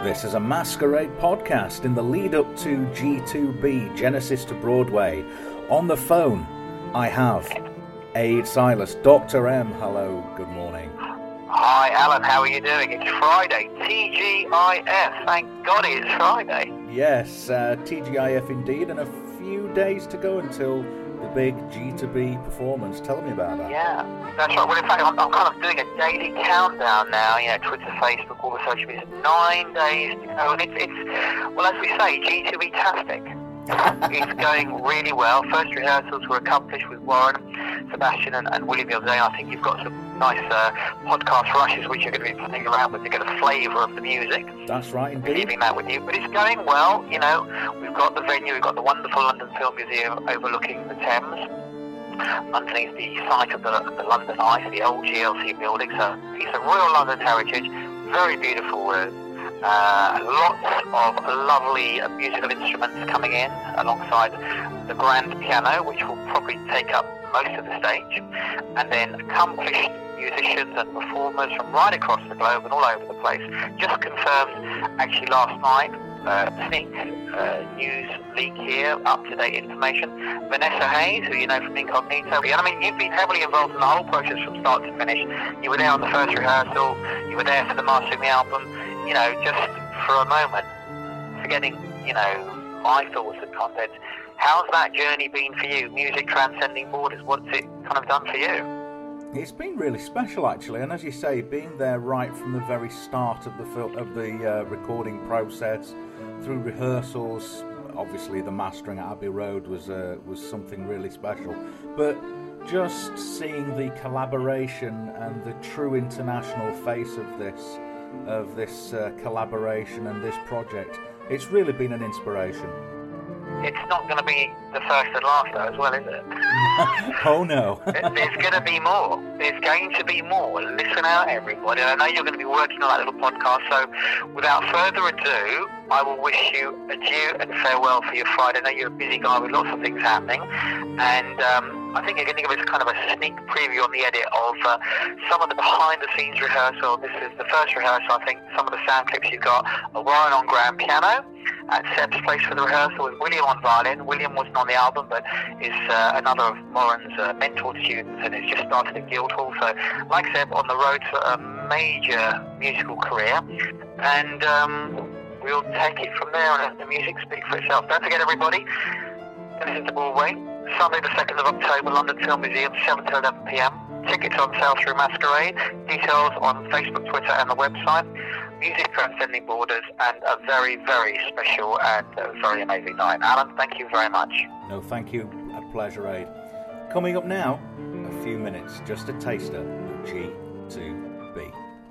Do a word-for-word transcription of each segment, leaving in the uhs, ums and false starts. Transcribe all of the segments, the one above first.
This is a Masquerade podcast in the lead up to G two B, Genesis to Broadway. On the phone, I have Aid Silas, Doctor M. Hello, good morning. Hi, Alan, how are you doing? It's Friday, T G I F. Thank God it's Friday. Yes, uh, T G I F indeed, and a few days to go until the big G two B performance. Tell me about that. Yeah, that's right. Well, in fact, I'm, I'm kind of doing a daily countdown now, you know, Twitter, Facebook, all the social media. Nine days to go, and it's, it's well, as we say, G two B-tastic. It's going really well. First rehearsals were accomplished with Warren, Sebastian and, and William the other day. I think you've got some nice uh, podcast rushes which you're going to be playing around with to get a flavour of the music. That's right, indeed. Leaving that with you. But it's going well, you know. We've got the venue, we've got the wonderful London Film Museum overlooking the Thames, underneath the site of the, the London Eye, the old G L C building. So it's a Royal London Heritage, very beautiful room. Uh, lots of lovely uh, musical instruments coming in alongside the grand piano, which will probably take up most of the stage, and then accomplished musicians and performers from right across the globe and all over the place. Just confirmed actually last night, uh, sneak uh, news leak here, up-to-date information. Vanessa Hayes, who you know from Incognito, and I mean, you've been heavily involved in the whole process from start to finish. You were there on the first rehearsal, you were there for the mastering the album. You know, just for a moment, forgetting, you know, my thoughts and content, how's that journey been for you? Music transcending borders, what's it kind of done for you? It's been really special, actually, and as you say, being there right from the very start of the fil- of the uh, recording process, through rehearsals. Obviously, the mastering at Abbey Road was uh, was something really special, but just seeing the collaboration and the true international face of this. of this uh, collaboration and this project. It's really been an inspiration. It's not going to be the first and last though as well, is it? Oh no. There's going to be more. There's going to be more. Listen out everybody. I know you're going to be working on that little podcast, so without further ado, I will wish you adieu and farewell for your Friday. I know you're a busy guy with lots of things happening, and um, I think you're going to give us kind of a sneak preview on the edit of uh, some of the behind-the-scenes rehearsal. This is the first rehearsal, I think. Some of the sound clips you've got are Warren on grand piano at Seb's place for the rehearsal with William on violin. William wasn't on the album, but is uh, another of Warren's uh, mentor students and has just started at Guildhall. So, like Seb, on the road to a major musical career. And um, we'll take it from there and let the music speak for itself. Don't forget, everybody, Genesis to Broadway, Sunday the second of October, London Film Museum, seven to eleven p.m. Tickets on sale through Masquerade. Details on Facebook, Twitter and the website. Music transcending borders, and a very, very special and uh, very amazing night. Alan, thank you very much. No, thank you. A pleasure, Aid. Coming up now, a few minutes, just a taster of G two B.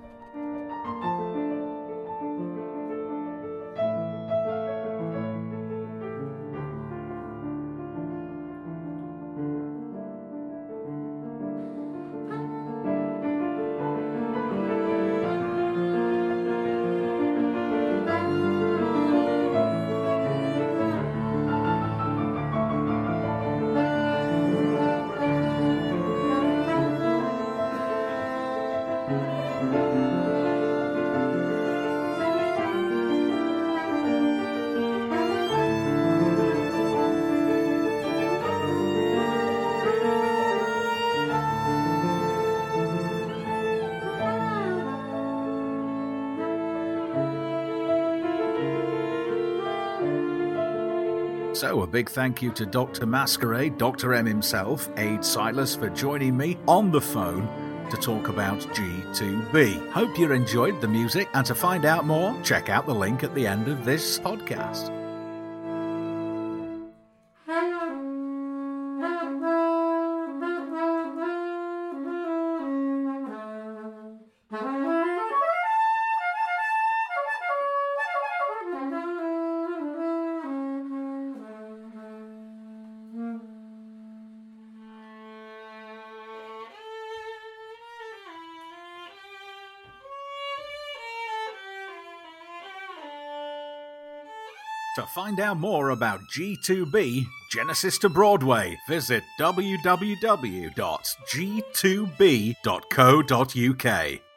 So a big thank you to Doctor Masquerade, Doctor M himself, Aid Silas, for joining me on the phone to talk about G two B. Hope you enjoyed the music, and to find out more, check out the link at the end of this podcast. To find out more about G two B, Genesis to Broadway, visit w w w dot g two b dot co dot u k.